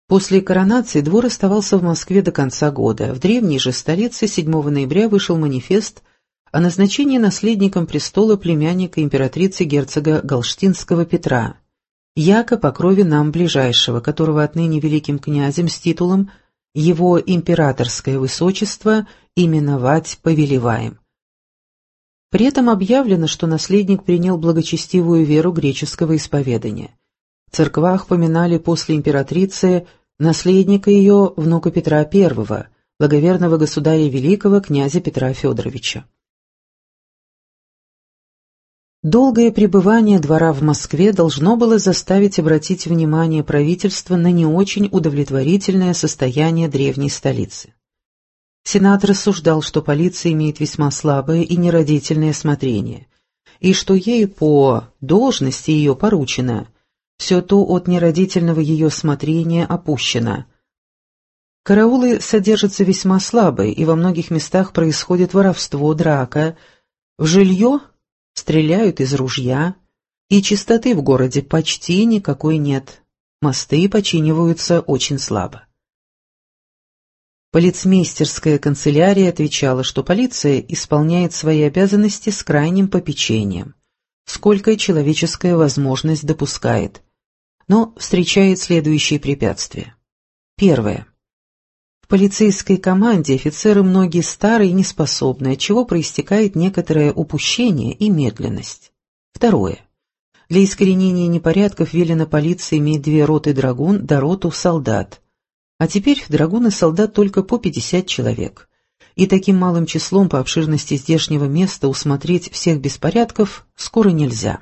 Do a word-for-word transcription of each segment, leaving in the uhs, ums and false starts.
После коронации двор оставался в Москве до конца года. В древней же столице седьмого ноября вышел манифест о назначении наследником престола племянника императрицы герцога Галштинского Петра, яко по крови нам ближайшего, которого отныне великим князем с титулом «Его императорское высочество» именовать повелеваем. При этом объявлено, что наследник принял благочестивую веру греческого исповедания. В церквах поминали после императрицы наследника ее, внука Петра Первого, благоверного государя великого князя Петра Федоровича. Долгое пребывание двора в Москве должно было заставить обратить внимание правительства на не очень удовлетворительное состояние древней столицы. Сенат рассуждал, что полиция имеет весьма слабое и нерадительное смотрение, и что ей по должности ее поручено все то от нерадительного ее смотрения опущено. Караулы содержатся весьма слабые, и во многих местах происходит воровство, драка, в жилье стреляют из ружья, и чистоты в городе почти никакой нет, мосты починиваются очень слабо. Полицмейстерская канцелярия отвечала, что полиция исполняет свои обязанности с крайним попечением, сколько человеческая возможность допускает, но встречает следующие препятствия. Первое. В полицейской команде офицеры многие старые и неспособные, от чего проистекает некоторое упущение и медленность. Второе. Для искоренения непорядков велено полиции иметь две роты драгун да роту солдат, а теперь драгун и солдат только по пятьдесят человек, и таким малым числом по обширности здешнего места усмотреть всех беспорядков скоро нельзя.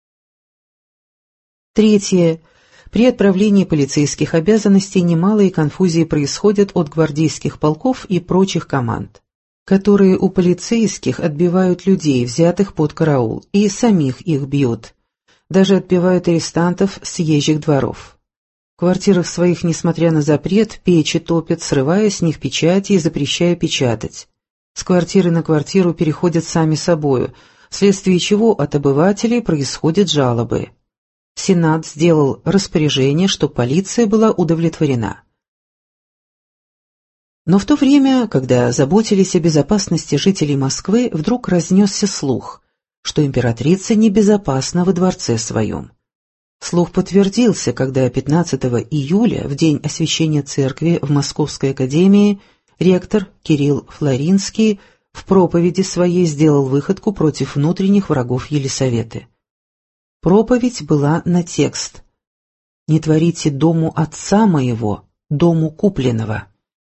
Третье. При отправлении полицейских обязанностей немалые конфузии происходят от гвардейских полков и прочих команд, которые у полицейских отбивают людей, взятых под караул, и самих их бьют, даже отбивают арестантов с съезжих дворов. В квартирах своих, несмотря на запрет, печи топят, срывая с них печати и запрещая печатать. С квартиры на квартиру переходят сами собою, вследствие чего от обывателей происходят жалобы. Сенат сделал распоряжение, что полиция была удовлетворена. Но в то время, когда заботились о безопасности жителей Москвы, вдруг разнесся слух, что императрица небезопасна во дворце своем. Слух подтвердился, когда пятнадцатого июля, в день освящения церкви в Московской академии, ректор Кирилл Флоринский в проповеди своей сделал выходку против внутренних врагов Елисаветы. Проповедь была на текст «Не творите дому отца моего, дому купленного».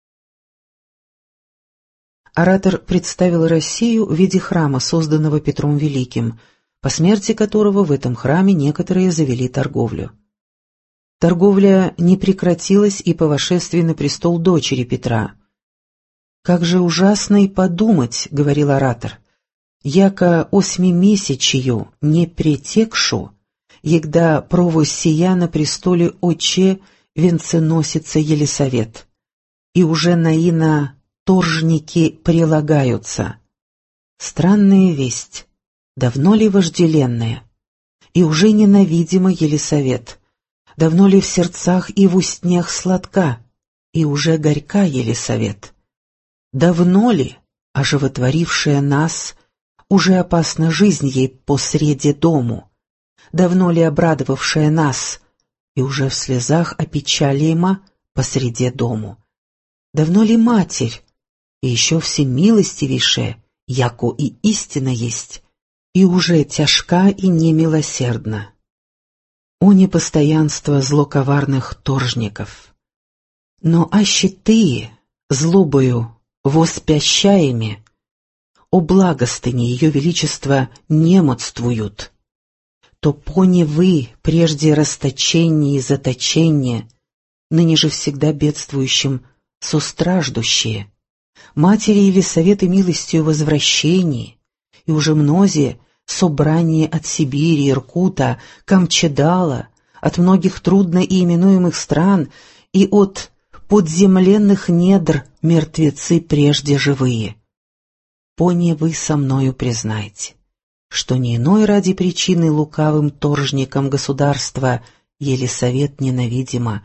Оратор представил Россию в виде храма, созданного Петром Великим, по смерти которого в этом храме некоторые завели торговлю. Торговля не прекратилась и по вошествии на престол дочери Петра. «Как же ужасно и подумать, — говорил оратор, — яко осьмимесячию не претекшу, егда провось сия на престоле отче венценосица Елисавет, и уже наина торжники прилагаются. Странная весть, давно ли вожделенная, и уже ненавидима Елисавет, давно ли в сердцах и в устнях сладка, и уже горька Елисавет, давно ли, оживотворившая нас, уже опасна жизнь ей посреди дому, давно ли обрадовавшая нас, и уже в слезах опечалима посреди дому, давно ли Матерь, и еще всемилостивейшая, яко и истина есть, и уже тяжка и немилосердна. О непостоянство злоковарных торжников! Но аще ты, злобою воспящаеми, о благостыне ее величества немодствуют, то поне вы, прежде расточения и заточения, ныне же всегда бедствующим состраждущие, матери Елисаветы милостью возвращении, и уже мнозе собрание от Сибири, Иркута, Камчедала, от многих трудно именуемых стран и от подземленных недр мертвецы прежде живые. Поне вы со мною признайте, что не иной ради причины лукавым торжникам государства Елисавет ненавидима,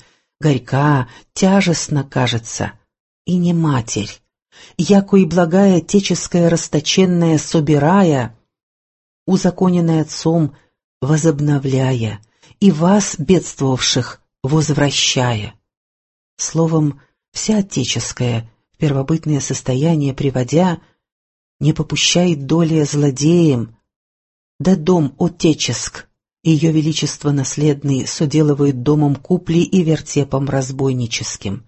горька, тяжестно кажется, и не матерь, яко и благая отеческая расточенная собирая, узаконенная отцом, возобновляя, и вас, бедствовавших, возвращая. Словом, вся отеческая, в первобытное состояние приводя, не попущает доли злодеям, да дом отеческ, ее величество наследный соделывает домом купли и вертепом разбойническим.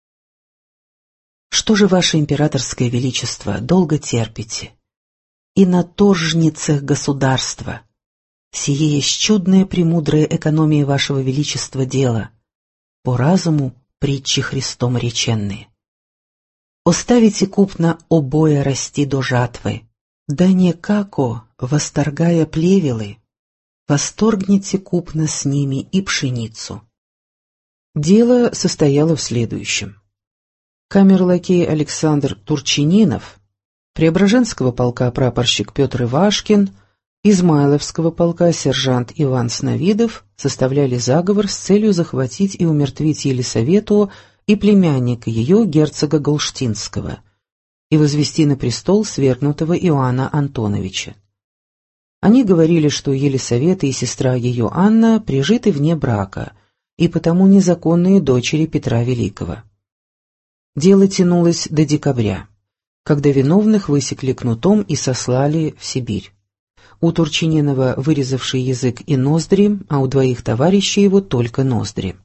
Что же, ваше императорское величество, долго терпите? И на торжницах государства, сие есть чудная премудрая экономия вашего величества дела, по разуму притчи Христом реченные. Оставите купно обои расти до жатвы, да не како, восторгая плевелы, восторгните купно с ними и пшеницу. Дело состояло в следующем. Камерлакей Александр Турчининов, Преображенского полка прапорщик Петр Ивашкин, Измайловского полка сержант Иван Сновидов составляли заговор с целью захватить и умертвить Елисавету и племянника ее, герцога Голштинского, и возвести на престол свергнутого Иоанна Антоновича. Они говорили, что Елисавета и сестра ее Анна прижиты вне брака, и потому незаконные дочери Петра Великого. Дело тянулось до декабря, когда виновных высекли кнутом и сослали в Сибирь. У Турчининова вырезавший язык и ноздри, а у двоих товарищей его только ноздри.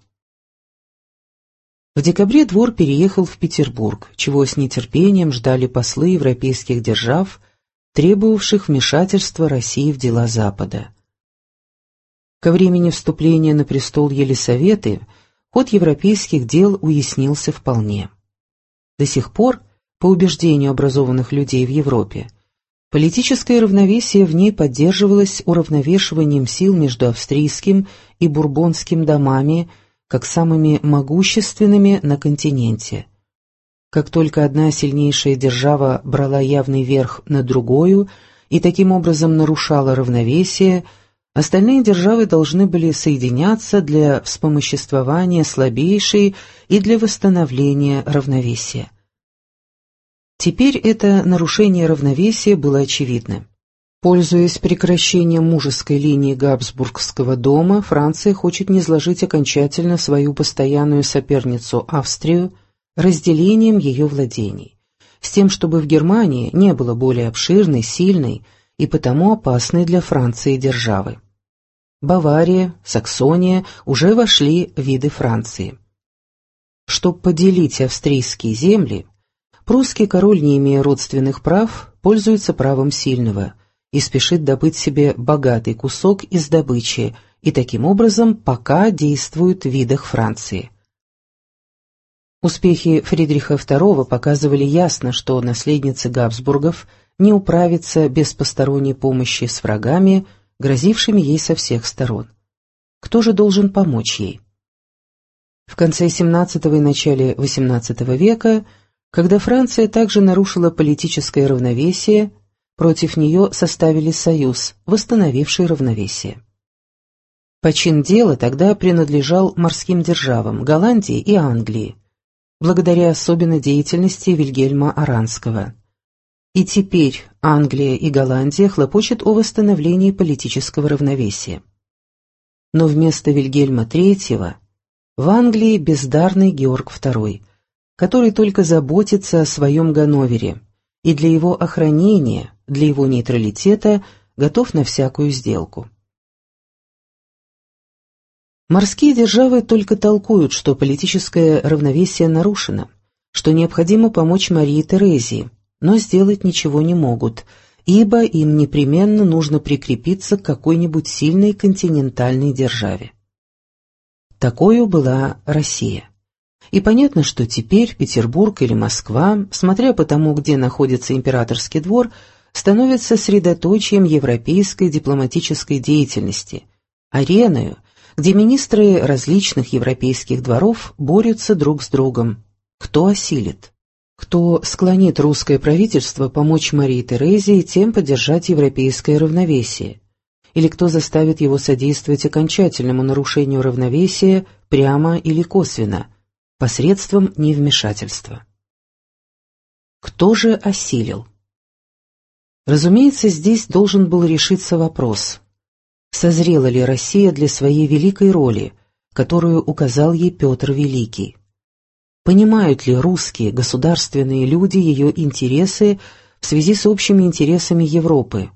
В декабре двор переехал в Петербург, чего с нетерпением ждали послы европейских держав, требовавших вмешательства России в дела Запада. Ко времени вступления на престол Елисаветы ход европейских дел уяснился вполне. До сих пор, по убеждению образованных людей в Европе, политическое равновесие в ней поддерживалось уравновешиванием сил между австрийским и бурбонским домами как самыми могущественными на континенте. Как только одна сильнейшая держава брала явный верх над другою и таким образом нарушала равновесие, остальные державы должны были соединяться для вспомоществования слабейшей и для восстановления равновесия. Теперь это нарушение равновесия было очевидно. Пользуясь прекращением мужеской линии Габсбургского дома, Франция хочет низложить окончательно свою постоянную соперницу Австрию разделением ее владений, с тем, чтобы в Германии не было более обширной, сильной и потому опасной для Франции державы. Бавария, Саксония уже вошли в виды Франции. Чтобы поделить австрийские земли, прусский король, не имея родственных прав, пользуется правом сильного и спешит добыть себе богатый кусок из добычи, и таким образом пока действует в видах Франции. Успехи Фридриха второго показывали ясно, что наследница Габсбургов не управится без посторонней помощи с врагами, грозившими ей со всех сторон. Кто же должен помочь ей? В конце семнадцатого и начале восемнадцатого века, когда Франция также нарушила политическое равновесие, против нее составили союз, восстановивший равновесие. Почин дела тогда принадлежал морским державам Голландии и Англии, благодаря особенной деятельности Вильгельма Оранского. И теперь Англия и Голландия хлопочут о восстановлении политического равновесия. Но вместо Вильгельма третьего в Англии бездарный Георг второй, который только заботится о своем Ганновере и для его охранения, для его нейтралитета готов на всякую сделку. Морские державы только толкуют, что политическое равновесие нарушено, что необходимо помочь Марии Терезии, но сделать ничего не могут, ибо им непременно нужно прикрепиться к какой-нибудь сильной континентальной державе. Такою была Россия. И понятно, что теперь Петербург или Москва, смотря по тому, где находится императорский двор, становится средоточием европейской дипломатической деятельности, ареною, где министры различных европейских дворов борются друг с другом. Кто осилит? Кто склонит русское правительство помочь Марии Терезии и тем поддержать европейское равновесие? или кто заставит его содействовать окончательному нарушению равновесия прямо или косвенно, посредством невмешательства. Кто же осилил? Разумеется, здесь должен был решиться вопрос, созрела ли Россия для своей великой роли, которую указал ей Петр Великий. Понимают ли русские государственные люди ее интересы в связи с общими интересами Европы?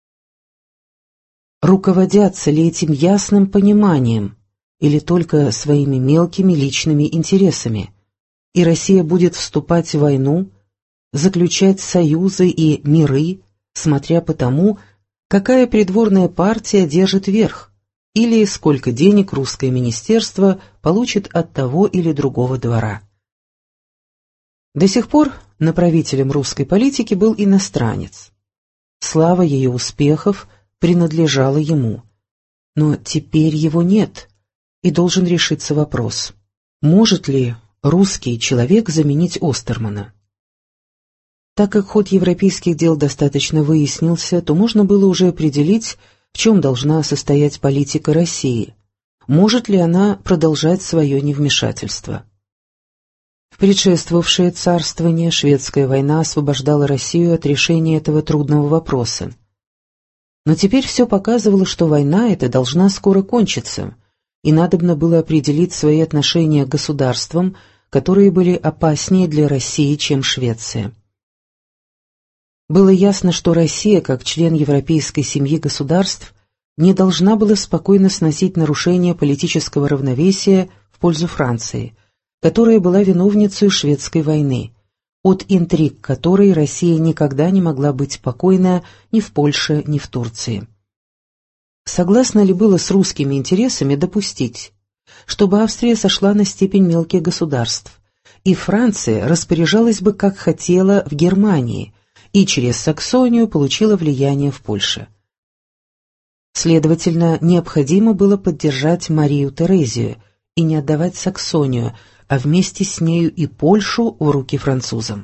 Руководятся ли этим ясным пониманием или только своими мелкими личными интересами, и Россия будет вступать в войну, заключать союзы и миры, смотря по тому, какая придворная партия держит верх, или сколько денег русское министерство получит от того или другого двора. До сих пор направителем русской политики был иностранец. Слава ее успехов принадлежала ему. Но теперь его нет, и должен решиться вопрос, может ли русский человек заменить Остермана? Так как ход европейских дел достаточно выяснился, то можно было уже определить, в чем должна состоять политика России, может ли она продолжать свое невмешательство. В предшествовавшее царствование шведская война освобождала Россию от решения этого трудного вопроса. Но теперь все показывало, что война эта должна скоро кончиться, и надобно было определить свои отношения к государствам, которые были опаснее для России, чем Швеция. Было ясно, что Россия, как член европейской семьи государств, не должна была спокойно сносить нарушение политического равновесия в пользу Франции, которая была виновницей шведской войны, от интриг которой Россия никогда не могла быть покойна ни в Польше, ни в Турции. Согласно ли было с русскими интересами допустить, чтобы Австрия сошла на степень мелких государств, и Франция распоряжалась бы как хотела в Германии, и через Саксонию получила влияние в Польше? Следовательно, необходимо было поддержать Марию Терезию и не отдавать Саксонию, а вместе с нею и Польшу в руки французам.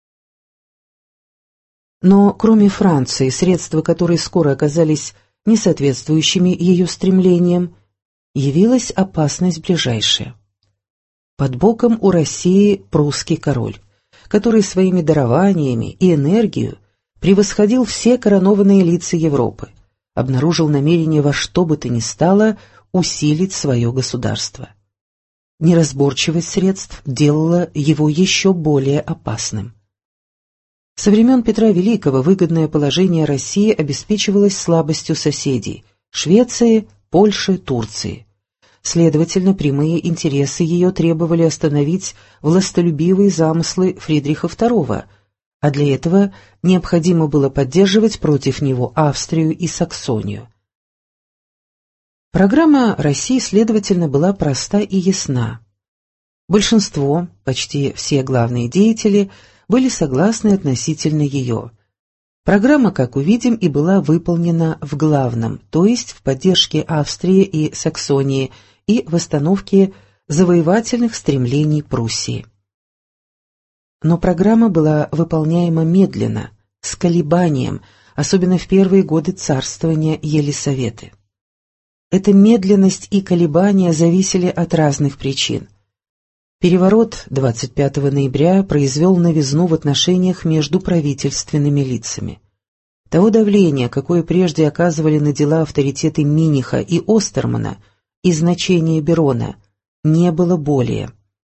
Но кроме Франции, средства которые скоро оказались несоответствующими ее стремлениям, явилась опасность ближайшая. Под боком у России прусский король, который своими дарованиями и энергией превосходил все коронованные лица Европы, обнаружил намерение во что бы то ни стало усилить свое государство. Неразборчивость средств делала его еще более опасным. Со времен Петра Великого выгодное положение России обеспечивалось слабостью соседей – Швеции, Польши, Турции. Следовательно, прямые интересы ее требовали остановить властолюбивые замыслы Фридриха второго, а для этого необходимо было поддерживать против него Австрию и Саксонию. Программа России, следовательно, была проста и ясна. Большинство, почти все главные деятели, были согласны относительно ее. Программа, как увидим, и была выполнена в главном, то есть в поддержке Австрии и Саксонии и в остановке завоевательных стремлений Пруссии. Но программа была выполняема медленно, с колебанием, особенно в первые годы царствования Елисаветы. Эта медленность и колебания зависели от разных причин. Переворот двадцать пятого ноября произвел новизну в отношениях между правительственными лицами. Того давления, какое прежде оказывали на дела авторитеты Миниха и Остермана, и значения Берона, не было более.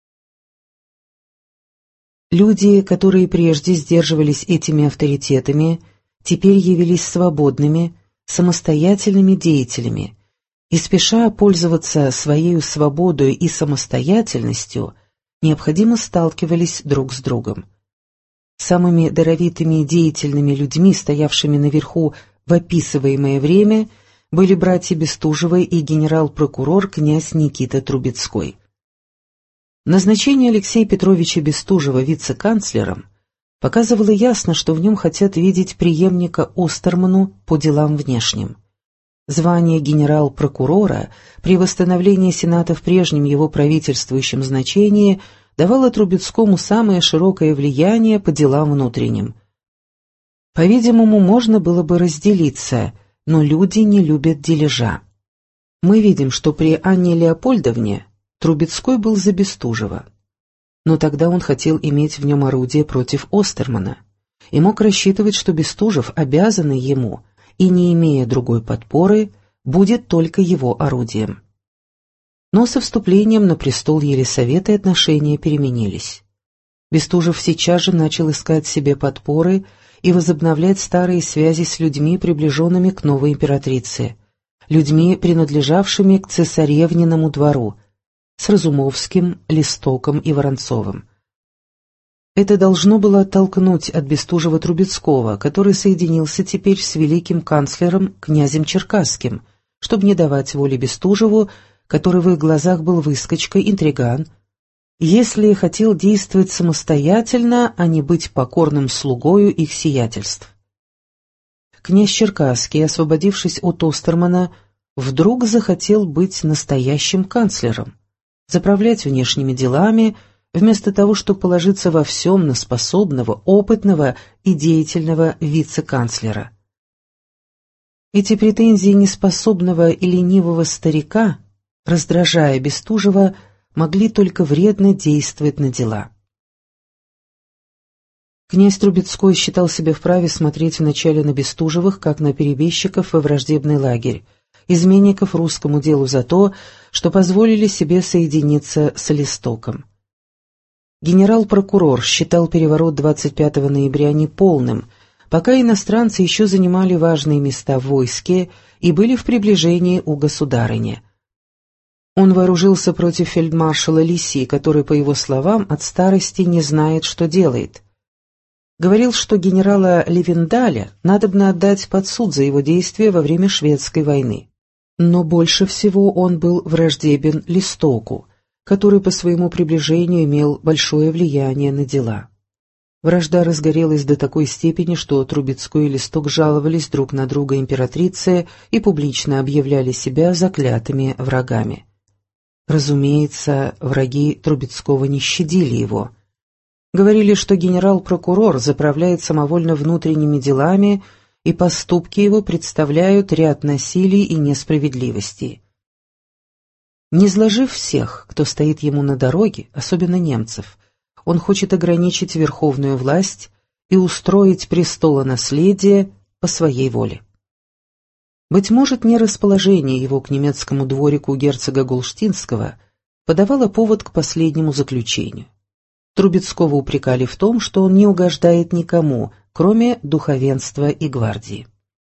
Люди, которые прежде сдерживались этими авторитетами, теперь явились свободными, самостоятельными деятелями, и, спеша пользоваться своей свободой и самостоятельностью, необходимо сталкивались друг с другом. Самыми даровитыми и деятельными людьми, стоявшими наверху в описываемое время, были братья Бестужевы и генерал-прокурор князь Никита Трубецкой. Назначение Алексея Петровича Бестужева вице-канцлером показывало ясно, что в нем хотят видеть преемника Остерману по делам внешним. Звание генерал-прокурора при восстановлении Сената в прежнем его правительствующем значении давало Трубецкому самое широкое влияние по делам внутренним. По-видимому, можно было бы разделиться но люди не любят дележа. Мы видим, что при Анне Леопольдовне Трубецкой был за Бестужева. Но тогда он хотел иметь в нем орудие против Остермана и мог рассчитывать, что Бестужев, обязанный ему и не имея другой подпоры, будет только его орудием. Но со вступлением на престол Елисаветы отношения переменились. Бестужев сейчас же начал искать себе подпоры и возобновлять старые связи с людьми, приближенными к новой императрице, людьми, принадлежавшими к цесаревниному двору, с Разумовским, Листоком и Воронцовым. Это должно было оттолкнуть от Бестужева Трубецкого, который соединился теперь с великим канцлером князем Черкасским, чтобы не давать воли Бестужеву, который в их глазах был выскочкой, интриган, если хотел действовать самостоятельно, а не быть покорным слугою их сиятельств. Князь Черкасский, освободившись от Остермана, вдруг захотел быть настоящим канцлером, заправлять внешними делами, вместо того, чтобы положиться во всем на способного, опытного и деятельного вице-канцлера. Эти претензии неспособного и ленивого старика, раздражая Бестужева, могли только вредно действовать на дела. Князь Трубецкой считал себя вправе смотреть вначале на Бестужевых, как на перебежчиков во враждебный лагерь, изменников русскому делу за то, что позволили себе соединиться с Листоком. Генерал-прокурор считал переворот двадцать пятого ноября неполным, пока иностранцы еще занимали важные места в войске и были в приближении у государыни. Он вооружился против фельдмаршала Лиси, который, по его словам, от старости не знает, что делает. Говорил, что генерала Левендаля надобно отдать под суд за его действия во время Шведской войны. Но больше всего он был враждебен Листоку, который по своему приближению имел большое влияние на дела. Вражда разгорелась до такой степени, что Трубецкой и Листок жаловались друг на друга императрице и публично объявляли себя заклятыми врагами. Разумеется, враги Трубецкого не щадили его. Говорили, что генерал-прокурор заправляет самовольно внутренними делами, и поступки его представляют ряд насилий и несправедливостей. Не изложив всех, кто стоит ему на дороге, особенно немцев, он хочет ограничить верховную власть и устроить престолонаследие по своей воле. Быть может, нерасположение его к немецкому дворику герцога Голштинского подавало повод к последнему заключению. Трубецкого упрекали в том, что он не угождает никому, кроме духовенства и гвардии.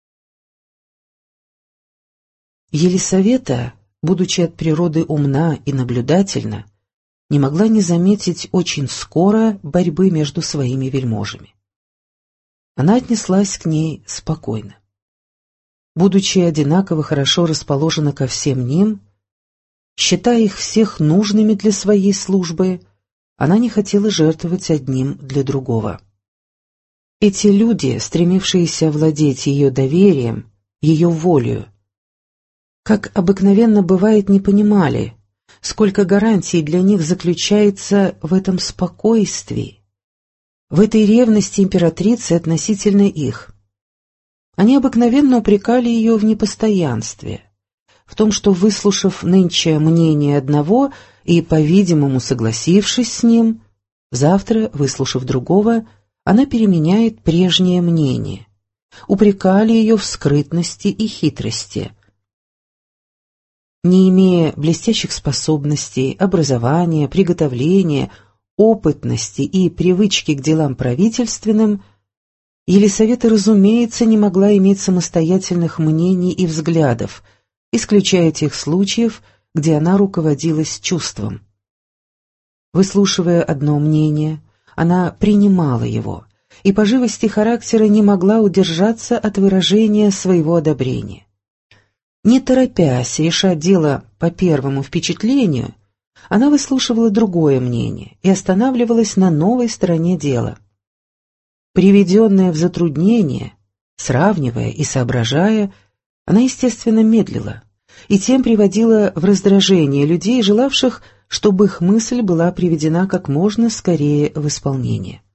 Елисавета, будучи от природы умна и наблюдательна, не могла не заметить очень скоро борьбы между своими вельможами. Она отнеслась к ней спокойно. Будучи одинаково хорошо расположена ко всем ним, считая их всех нужными для своей службы, она не хотела жертвовать одним для другого. Эти люди, стремившиеся овладеть ее доверием, ее волею, как обыкновенно бывает, не понимали, сколько гарантий для них заключается в этом спокойствии, в этой ревности императрицы относительно их. Они обыкновенно упрекали ее в непостоянстве, в том, что, выслушав нынче мнение одного и, по-видимому, согласившись с ним, завтра, выслушав другого, она переменяет прежнее мнение. Упрекали ее в скрытности и хитрости. Не имея блестящих способностей, образования, приготовления, опытности и привычки к делам правительственным, Елисавета, разумеется, не могла иметь самостоятельных мнений и взглядов, исключая тех случаев, где она руководилась чувством. Выслушивая одно мнение, она принимала его, и по живости характера не могла удержаться от выражения своего одобрения. Не торопясь решать дело по первому впечатлению, она выслушивала другое мнение и останавливалась на новой стороне дела. Приведенная в затруднение, сравнивая и соображая, она, естественно, медлила, и тем приводила в раздражение людей, желавших, чтобы их мысль была приведена как можно скорее в исполнение.